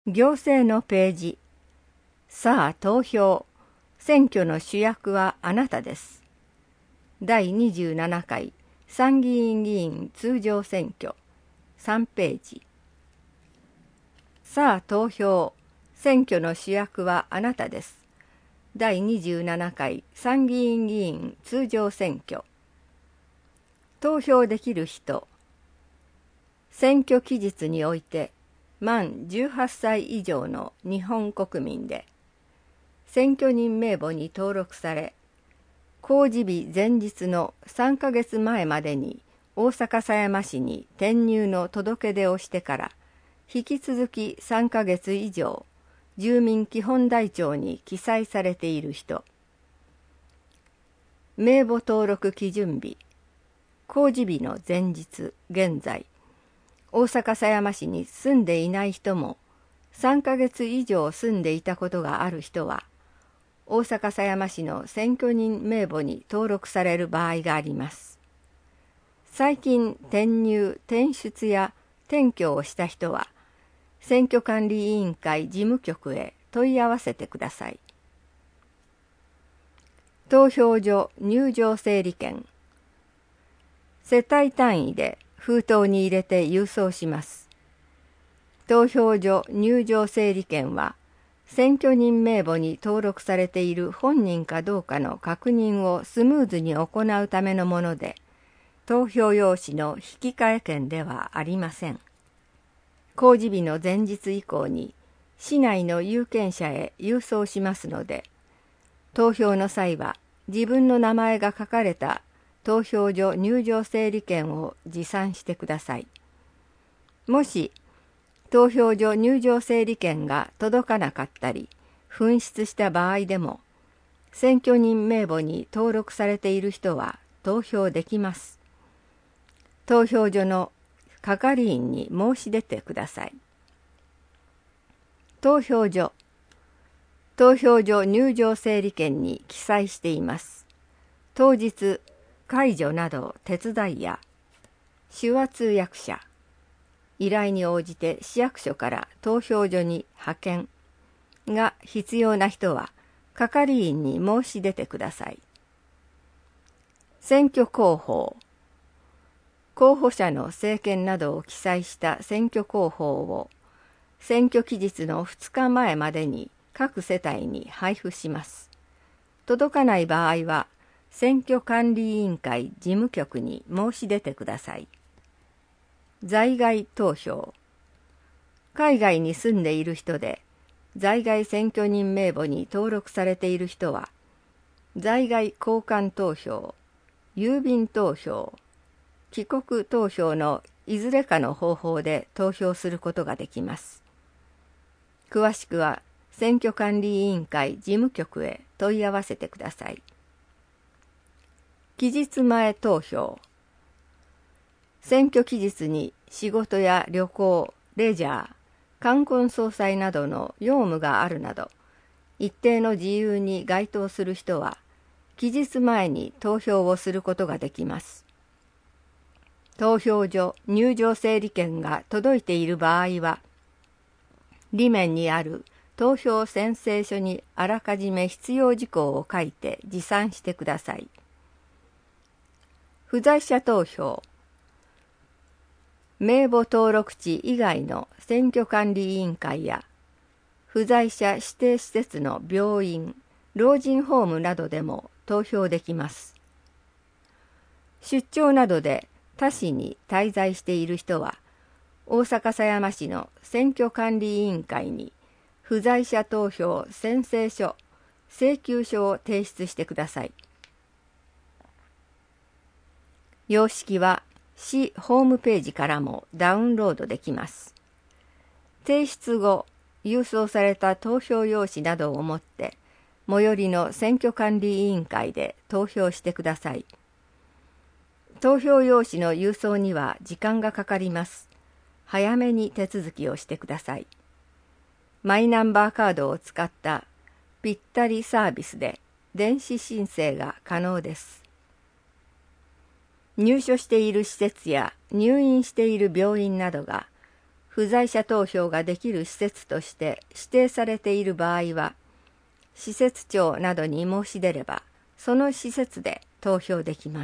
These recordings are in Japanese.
行政のページ。さあ投票。選挙の主役はあなたです。第27回参議院議員通常選挙3ページ。さあ投票。選挙の主役はあなたです。第27回参議院議員通常選挙。投票できる人。選挙期日において満18歳以上の日本国民で、選挙人名簿に登録され、公示日前日の3ヶ月前までに大阪狭山市に転入の届け出をしてから、引き続き3ヶ月以上、住民基本台帳に記載されている人。名簿登録基準日、公示日の前日、現在、大阪狭山市に住んでいない人も、3ヶ月以上住んでいたことがある人は、大阪狭山市の選挙人名簿に登録される場合があります。最近転入・転出や転居をした人は、選挙管理委員会事務局へ問い合わせてください。投票所入場整理券。世帯単位で封筒に入れて郵送します。投票所入場整理券は、選挙人名簿に登録されている本人かどうかの確認をスムーズに行うためのもので、投票用紙の引換券ではありません。公示日の前日以降に、市内の有権者へ郵送しますので、投票の際は自分の名前が書かれた投票所入場整理券を持参してください。もし、投票所入場整理券が届かなかったり、紛失した場合でも、選挙人名簿に登録されている人は投票できます。投票所の係員に申し出てください。投票所。投票所入場整理券に記載しています。当日、介助など手伝いや手話通訳者、依頼に応じて市役所から投票所に派遣が必要な人は係員に申し出てください。選挙広報。候補者の政見などを記載した選挙広報を選挙期日の2日前までに各世帯に配布します。届かない場合は選挙管理委員会事務局に申し出てください。在外投票。海外に住んでいる人で、在外選挙人名簿に登録されている人は、在外交換投票、郵便投票、帰国投票のいずれかの方法で投票することができます。詳しくは、選挙管理委員会事務局へ問い合わせてください。期日前投票。選挙期日に仕事や旅行、レジャー、冠婚葬祭などの用務があるなど、一定の自由に該当する人は、期日前に投票をすることができます。投票所入場整理券が届いている場合は、裏面にある投票宣誓書にあらかじめ必要事項を書いて持参してください。不在者投票。名簿登録地以外の選挙管理委員会や不在者指定施設の病院、老人ホームなどでも投票できます。出張などで他市に滞在している人は、大阪狭山市の選挙管理委員会に不在者投票宣誓書、請求書を提出してください。様式は市ホームページからもダウンロードできます。提出後、郵送された投票用紙などを持って、最寄りの選挙管理委員会で投票してください。投票用紙の郵送には時間がかかります。早めに手続きをしてください。マイナンバーカードを使ったぴったりサービスで電子申請が可能です。入所している施設や入院している病院などが不在者投票ができる施設として指定されている場合は、施設長などに申し出れば、その施設で投票できます。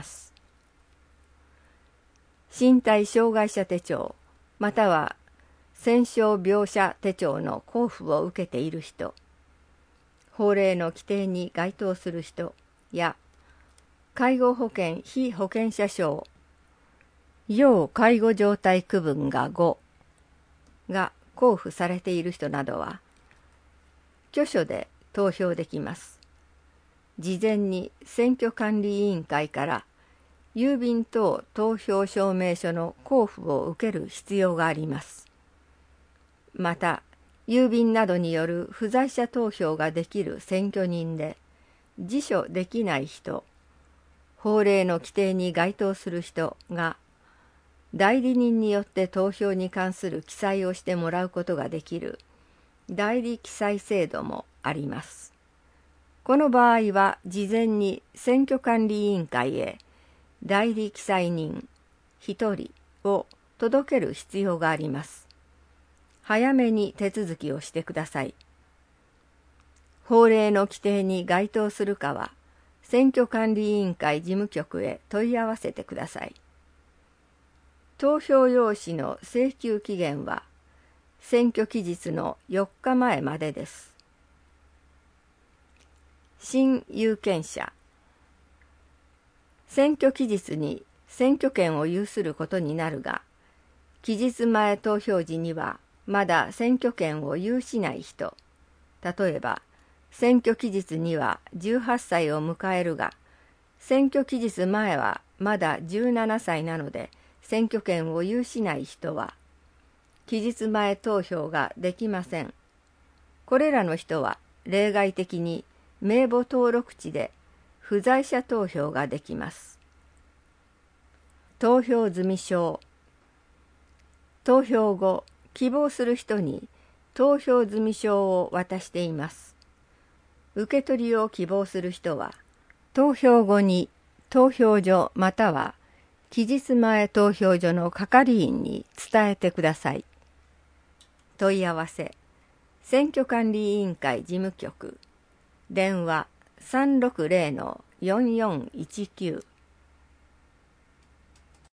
身体障害者手帳、または戦傷病者手帳の交付を受けている人、法令の規定に該当する人や、介護保険被保険者証、要介護状態区分が5が交付されている人などは、挙手で投票できます。事前に選挙管理委員会から郵便等投票証明書の交付を受ける必要があります。また、郵便などによる不在者投票ができる選挙人で、自書できない人、法令の規定に該当する人が、代理人によって投票に関する記載をしてもらうことができる代理記載制度もあります。この場合は事前に選挙管理委員会へ代理記載人1人を届ける必要があります。早めに手続きをしてください。法令の規定に該当するかは、選挙管理委員会事務局へ問い合わせてください。投票用紙の請求期限は、選挙期日の4日前までです。新有権者。選挙期日に選挙権を有することになるが、期日前投票時にはまだ選挙権を有しない人、例えば選挙期日には18歳を迎えるが、選挙期日前はまだ17歳なので選挙権を有しない人は、期日前投票ができません。これらの人は例外的に名簿登録地で不在者投票ができます。投票済証。投票後、希望する人に投票済証を渡しています。受け取りを希望する人は、投票後に投票所または期日前投票所の係員に伝えてください。問い合わせ、選挙管理委員会事務局、電話360-4419